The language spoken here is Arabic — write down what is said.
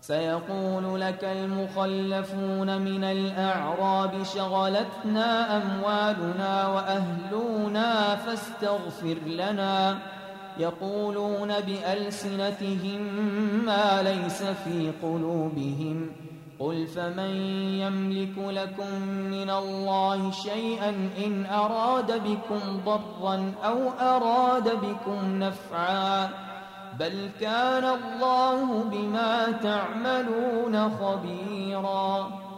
سيقول لك المخلفون من الأعراب شغلتنا أموالنا وأهلنا فاستغفر لنا يقولون بألسنتهم ما ليس في قلوبهم قل فمن يملك لكم من الله شيئا إن أراد بكم ضرا أو أراد بكم نفعا بل كان الله بما تعملون خبيرا